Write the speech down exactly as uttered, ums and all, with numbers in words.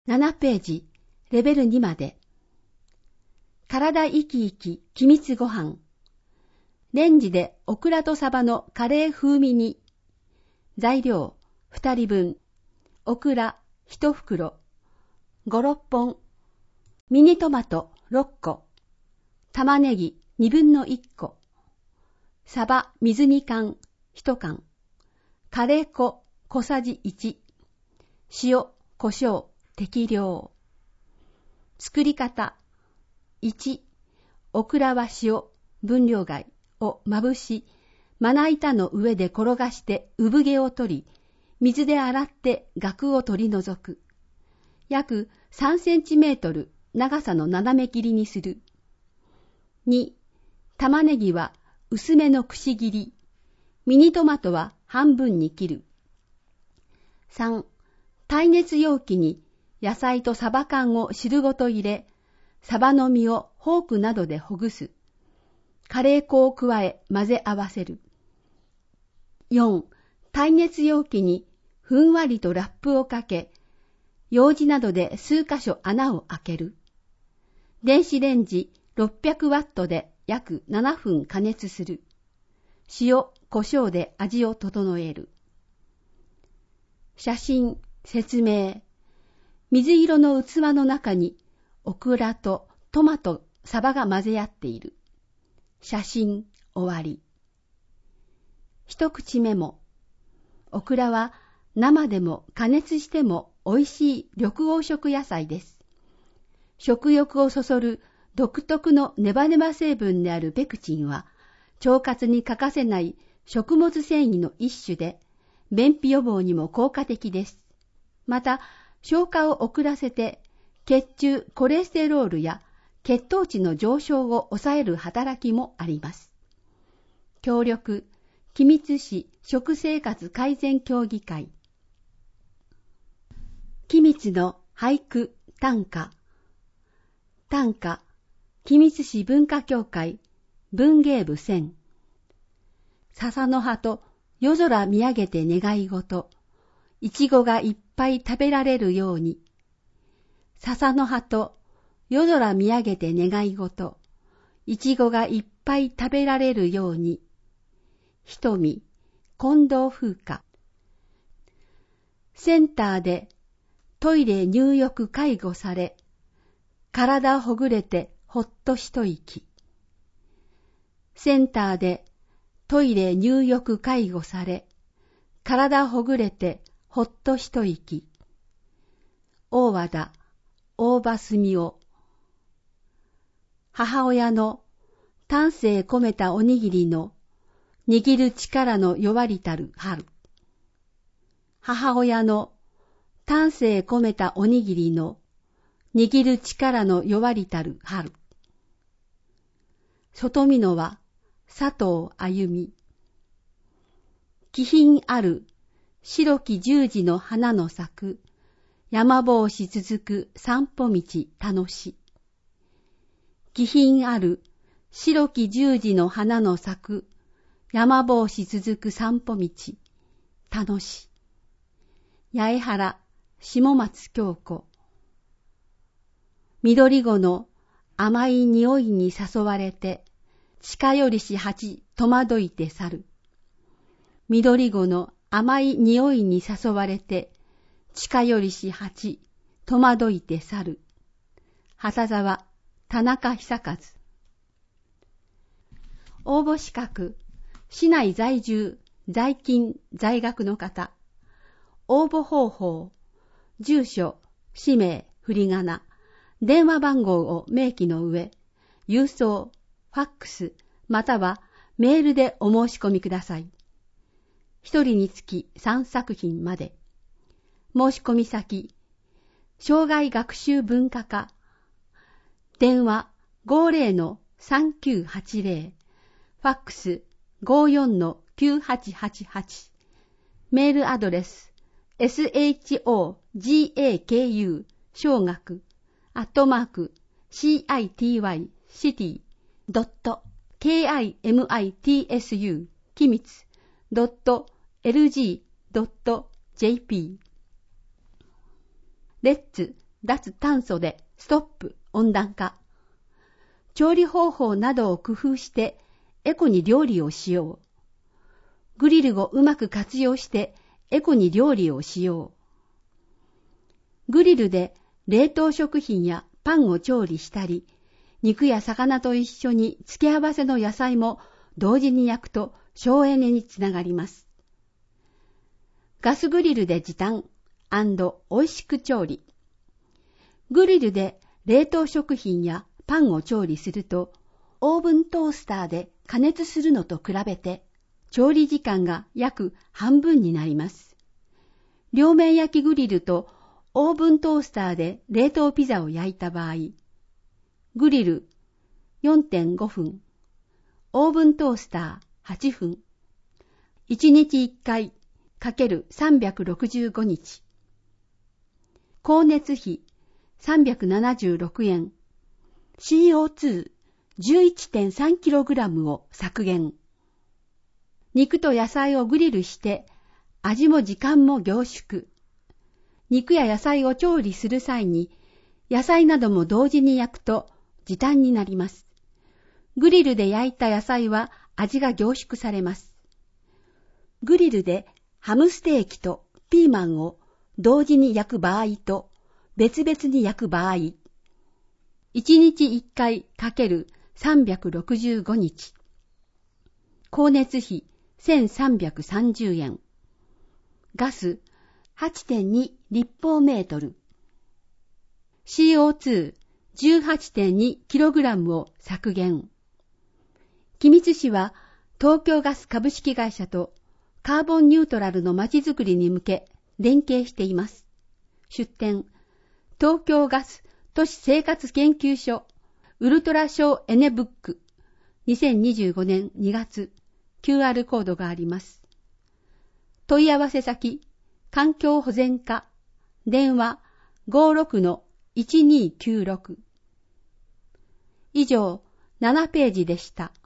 ななページ、レベルにまで。体生き生き、機密ご飯。レンジでオクラとサバのカレー風味に。材料、ふたりぶん。オクラ、いちふくろ。ご、ろっぽん。ミニトマト、ろっこ。玉ねぎ、にぶんのいっこ。サバ、水にかん、いちかん。カレー粉、小さじいち。塩、胡椒、適量。作り方。いち、オクラは塩、分量外をまぶし、まな板の上で転がして産毛を取り、水で洗ってガを取り除く。約さんセンチメートル長さの斜め切りにする。に、玉ねぎは薄めのくし切り。ミニトマトは半分に切る。さん、耐熱容器に野菜とサバ缶を汁ごと入れ、サバの身をフォークなどでほぐす。カレー粉を加え混ぜ合わせる。よん、耐熱容器にふんわりとラップをかけ、ようじなどで数箇所穴を開ける。電子レンジろっぴゃくワットで約ななふん加熱する。塩、胡椒で味を整える。写真、説明。水色の器の中にオクラとトマト、サバが混ぜ合っている。写真、終わり。一口メモ。オクラは生でも加熱しても美味しい緑黄色野菜です。食欲をそそる独特のネバネバ成分であるペクチンは、腸活に欠かせない食物繊維の一種で、便秘予防にも効果的です。また、消化を遅らせて、血中コレステロールや血糖値の上昇を抑える働きもあります。協力、君津市食生活改善協議会。君津の俳句短歌。短歌、君津市文化協会文芸部選。笹の葉と夜空見上げて願い事、いちごがいっぱい食べられるように。笹の葉と夜空見上げて願い事、いちごがいっぱい食べられるように。瞳、近藤風花。センターでトイレ入浴介護され、体ほぐれてほっと一息。センターでトイレ入浴介護され、体ほぐれてほっと一息。大和田、大場澄夫。母親の丹精込めたおにぎりの握る力の弱りたる春。母親の丹精込めたおにぎりの握る力の弱りたる春。外見のは佐藤あゆみ。気品ある白き十字の花の咲く山帽子続く散歩道楽し。気品ある白き十字の花の咲く山帽子続く散歩道楽し。八重原下松京子。緑子の甘い匂いに誘われて近寄りし蜂戸惑いて去る。緑子の甘い匂いに誘われて近寄りし蜂戸惑いて去る。畑沢田中久和。応募資格、市内在住、在勤、在学の方。応募方法、住所、氏名、振り仮名、電話番号を明記の上、郵送、ファックス、またはメールでお申し込みください。一人につきさんさく品まで。申し込み先、障害学習文化課。電話 ごーぜろのさんきゅうはちぜろ。ファックス ごーよんのきゅうはちはちはち。メールアドレス エスエイチオージェーケーユー 小学アットマーク シーアイティーワイ シティ ドット ケーアイエムアイティーエスユー きみつ ドット エルジー ドット ジェーピー レッツ脱炭素でストップ温暖化。調理方法などを工夫してエコに料理をしよう。グリルをうまく活用してエコに料理をしよう。グリルで冷凍食品やパンを調理したり、肉や魚と一緒に付け合わせの野菜も同時に焼くと省エネにつながります。ガスグリルで時短&美味しく調理。グリルで冷凍食品やパンを調理すると、オーブントースターで加熱するのと比べて、調理時間が約半分になります。両面焼きグリルとオーブントースターで冷凍ピザを焼いた場合、グリル よんてんごふん、オーブントースターはちふん、いちにちいっかいかけるさんびゃくろくじゅうごにち。光熱費さんびゃくななじゅうろくえん、シーオーツーじゅういってんさんキログラム を削減。肉と野菜をグリルして味も時間も凝縮。肉や野菜を調理する際に野菜なども同時に焼くと時短になります。グリルで焼いた野菜は味が凝縮されます。グリルでハムステーキとピーマンを同時に焼く場合と別々に焼く場合、いちにちいっかいかけるさんびゃくろくじゅうごにち。光熱費せんさんびゃくさんじゅうえん。ガス はちてんにりっぽうメートル。シーオーツーじゅうはちてんにキログラム を削減。君津市は東京ガス株式会社とカーボンニュートラルのまちづくりに向け連携しています。出展、東京ガス都市生活研究所ウルトラ省エネブックにせんにじゅうごねんにがつ キューアール コードがあります。問い合わせ先、環境保全課、電話 ごろくのいちにーきゅうろく。以上、ななページでした。